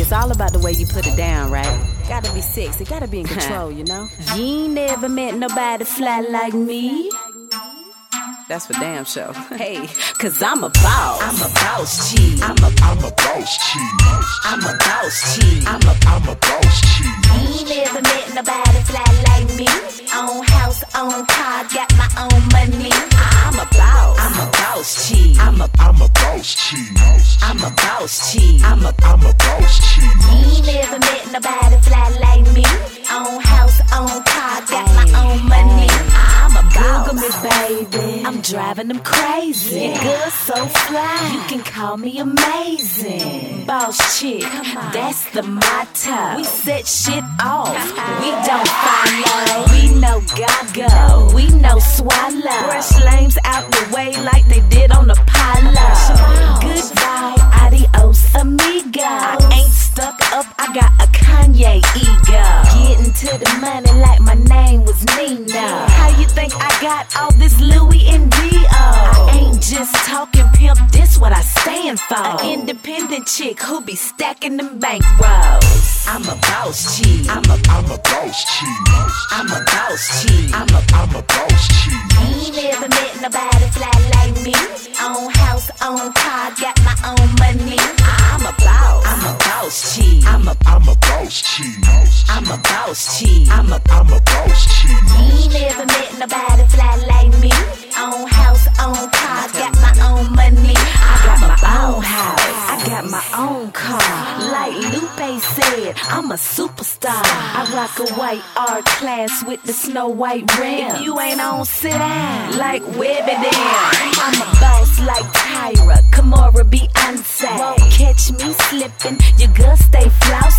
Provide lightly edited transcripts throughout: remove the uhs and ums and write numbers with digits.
It's all about the way you put it down, right? Gotta be sexy, gotta be in control, you know? You ain't never met nobody fly like me. That's for damn sure. Hey, cause I'm a boss. I'm a boss chick. I'm a boss chick. I'm a boss chick. I'm a boss chick. You ain't never met nobody fly like me. Own house, own car, got my own money. I'm a boss. I'm a boss chick. I'm a boss chick. I'm a boss chick. I'm a boss chick. You ain't never met nobody fly like me. Own house, own car, got my own money. I'm a boss. Google me, baby. I'm driving them crazy. Your girl so fly. You can call me amazing. Boss chick, that's the motto. We set shit off. We don't follow. We know gaga. We know swallow. Brush lames out the way like they did on Apollo. Goodbye, adios, amigo. I ain't stuck up. I got a Kanye ego. Getting to the money like my name was Nina. How you think I got all this Louis and Dio? I ain't just talking pimp, this what I stand for. An independent chick who be stacking them bankrolls. I'm a boss chick. I'm a boss chick. I'm a boss chick. I'm a boss chick. You ain't never met nobody fly like me. Own house, own car, got my own money. I'm a boss. I'm a boss chick. I'm a boss chick. I'm a boss chick. I'm a boss chick. You ain't never met nobody fly like me. Own house, own car, got my own money. I got my own house. I got my own car. Like Lupe said, I'm a superstar. I rock a white art class with the snow white rim. If you ain't on, sit down like Webby then. I'm a boss like Tyra, Kimora, Beyonce. Won't catch me slipping, your girl stay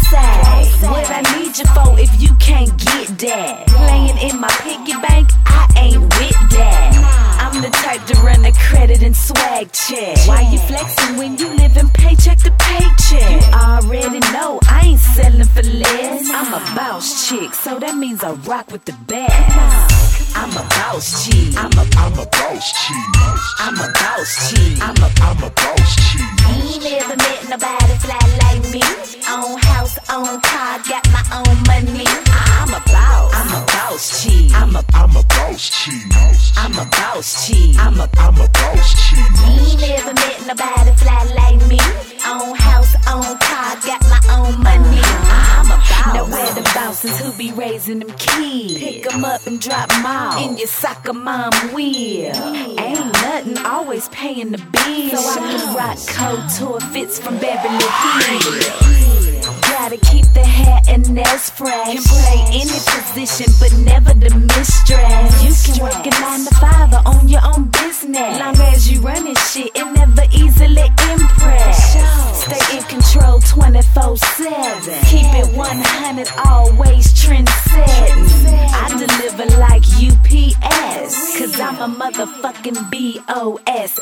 flousy. What I need you for if you can't get that? Playing in my piggy bank, I ain't with that. I'm the type to run a credit and swag check. Why you flexing when you living paycheck to paycheck? You already know I ain't selling for less. I'm a boss chick, so that means I rock with the best. I'm a boss chick. I'm a boss chick. I'm a boss chick. I'm a boss chick. You ain't never met nobody fly like me. Own house, own car, got my own money. I'm a boss. I'm a boss chick. I'm a boss chick. I'm a boss chick. I'm a boss chick. You ain't never met nobody fly like me. Own house, own car, got my own money. I'm a boss. Now where the bouncers who be raising them kids? Pick them up and drop them off in your soccer mom wheel. Ain't nothing, always paying the bills. So I can rock couture fits from Beverly Hills. Gotta keep the hair and nails fresh. Can play any position, but never the mistress. You can work a 9 to 5 or own your own business. Long as you running shit and never easily impressed. Stay in control 24/7. Keep it 100, always trend setting. I deliver like UPS, cause I'm a motherfucking BOSS.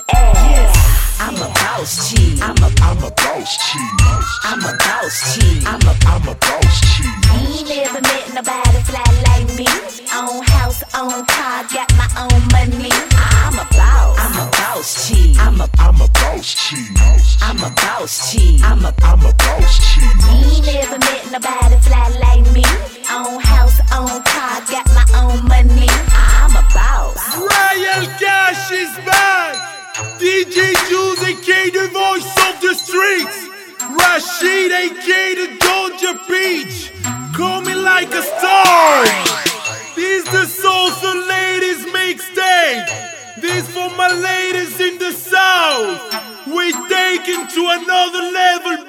I'm a boss chick. I'm a boss chick. I'm a boss chick. I'm a boss chick. You ain't never met nobody fly like me. Own house, own car, got my own money. I'm a boss. I'm a boss chick. I'm a boss chick. I'm a boss chick. I'm a boss chick. You ain't never met nobody fly like me. Own house, own car, got my own money. I'm a boss. Royal Cash is back. DJ Jules, aka the voice of the streets. Rashid, aka the Georgia Beach. Coming like a star. This the Salsa Ladies mixtape. This for my ladies in the South. We taking to another level,